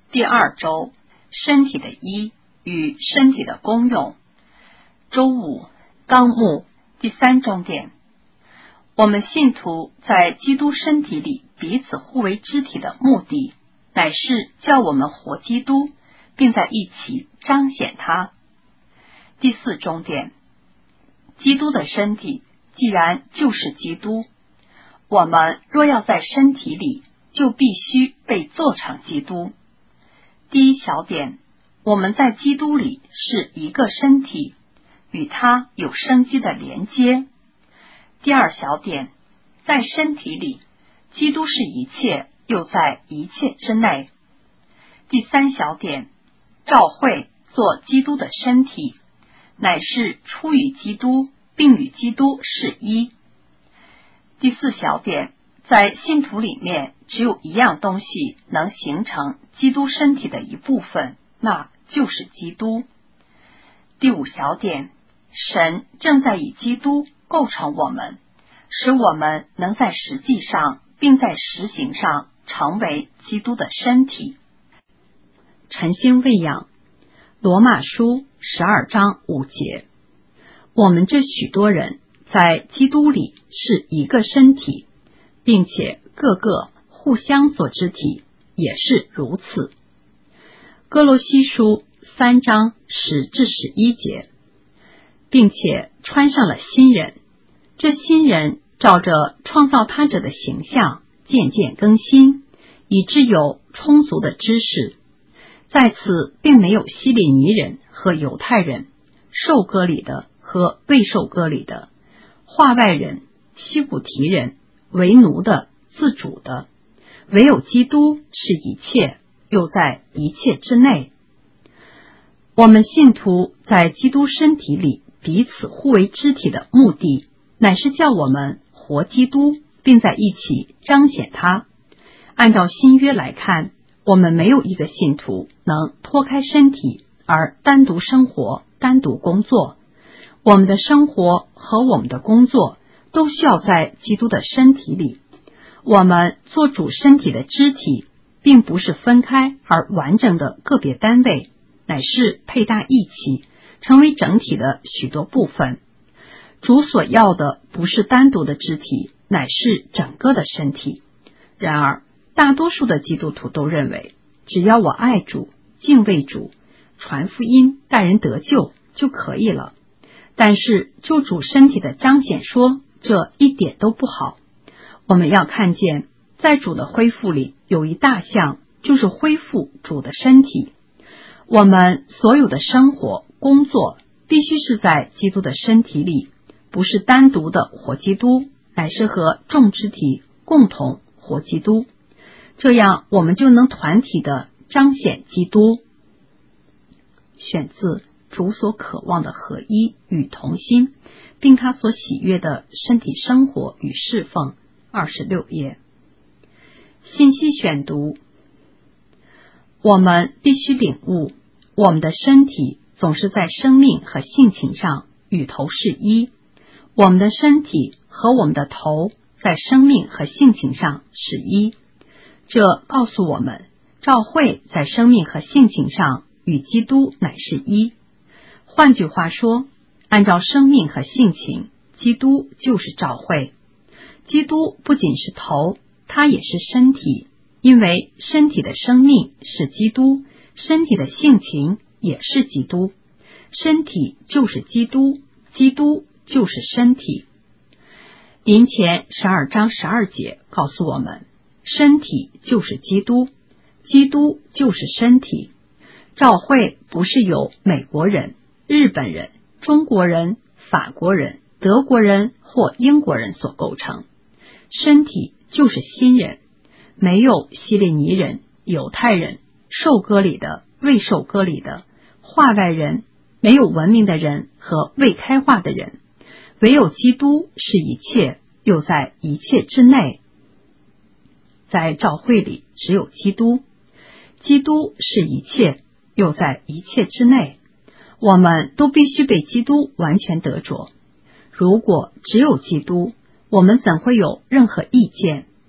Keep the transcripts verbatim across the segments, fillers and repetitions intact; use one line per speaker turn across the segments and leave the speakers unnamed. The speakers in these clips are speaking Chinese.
第二周，身体的医与身体的功用。周五，纲目第三重点。我们信徒在基督身体里彼此互为肢体的目的，乃是叫我们活基督，并在一起彰显他。第四重点，基督的身体既然就是基督，我们若要在身体里，就必须被做成基督。第一小点，我们在基督里是一个身体，与他有生机的连接。第二小点，在身体里，基督是一切，又在一切之内。第三小点，召会做基督的身体，乃是出于基督，并与基督是一。第四小点，在信徒里面只有一样东西能形成基督身体的一部分，那就是基督。第五小点，神正在以基督构成我们，使我们能在实际上并在实行上成为基督的身体。晨星喂养，罗马书十二章五节。我们这许多人在基督里是一个身体，并且各个互相做肢体，也是如此。哥罗西书三章十至十一节，并且穿上了新人，这新人照着创造他者的形象渐渐更新，以致有充足的知识。在此并没有希利尼人和犹太人，受割礼的和未受割礼的，化外人、希古提人，为奴的、自主的，唯有基督是一切，又在一切之内。我们信徒在基督身体里彼此互为肢体的目的，乃是叫我们活基督，并在一起彰显他。按照新约来看，我们没有一个信徒能脱开身体而单独生活、单独工作。我们的生活和我们的工作都需要在基督的身体里。我们做主身体的肢体，并不是分开而完整的个别单位，乃是配搭一起，成为整体的许多部分。主所要的不是单独的肢体，乃是整个的身体。然而大多数的基督徒都认为，只要我爱主、敬畏主、传福音、带人得救就可以了。但是就主身体的彰显说，这一点都不好。我们要看见，在主的恢复里有一大项，就是恢复主的身体。我们所有的生活、工作必须是在基督的身体里，不是单独的活基督，乃是和众肢体共同活基督。这样我们就能团体的彰显基督。选自主所渴望的合一与同心，并他所喜悦的身体生活与侍奉，二十六页。信息选读。我们必须领悟，我们的身体总是在生命和性情上与头是一。我们的身体和我们的头在生命和性情上是一。这告诉我们，召会在生命和性情上与基督乃是一。换句话说，按照生命和性情，基督就是召会。基督不仅是头，他也是身体，因为身体的生命是基督，身体的性情也是基督。身体就是基督，基督就是身体。林前十二章十二节告诉我们，身体就是基督，基督就是身体。召会不是由美国人、日本人、中国人、法国人、德国人或英国人所构成。身体就是新人，没有希利尼人、犹太人、受割礼的、未受割礼的、化外人，没有文明的人和未开化的人，唯有基督是一切，又在一切之内。在召会里只有基督，基督是一切，又在一切之内。我们都必须被基督完全得着。如果只有基督，我们怎会有任何意见？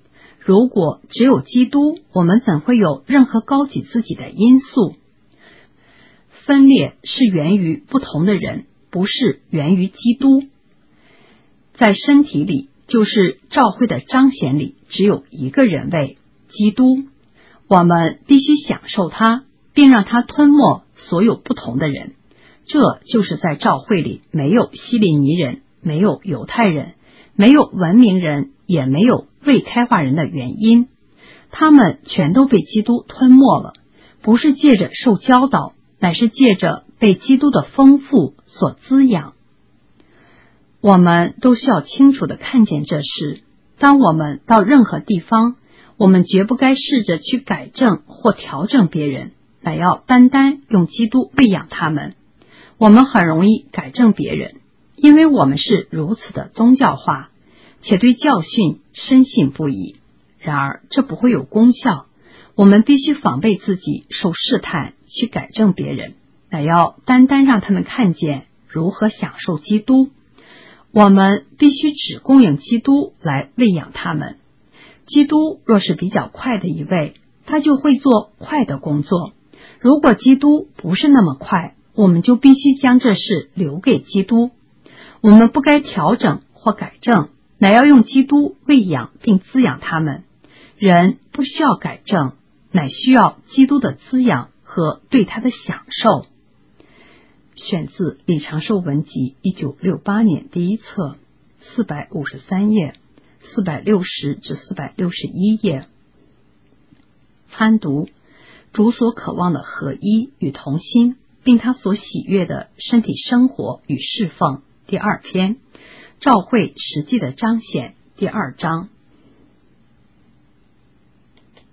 如果只有基督，我们怎会有任何高举自己的因素？分裂是源于不同的人，不是源于基督。在身体里，就是教会的彰显里，只有一个人位，基督。我们必须享受他，并让他吞没所有不同的人。这就是在教会里没有希利尼人，没有犹太人，没有文明人，也没有未开化人的原因。他们全都被基督吞没了，不是借着受教导，乃是借着被基督的丰富所滋养。我们都需要清楚地看见这事。当我们到任何地方，我们绝不该试着去改正或调整别人，乃要单单用基督喂养他们。我们很容易改正别人，因为我们是如此的宗教化，且对教训深信不疑。然而这不会有功效，我们必须防备自己受试探去改正别人，乃要单单让他们看见如何享受基督。我们必须只供应基督来喂养他们。基督若是比较快的一位，他就会做快的工作。如果基督不是那么快，我们就必须将这事留给基督。我们不该调整或改正，乃要用基督喂养并滋养他们。人不需要改正，乃需要基督的滋养和对他的享受。选自李长寿文集一九六八年第一册，四百五十三页，四百六十至四百六十一页。参读主所渴望的合一与同心，并他所喜悦的身体生活与侍奉，第二篇，教会实际的彰显，第二章。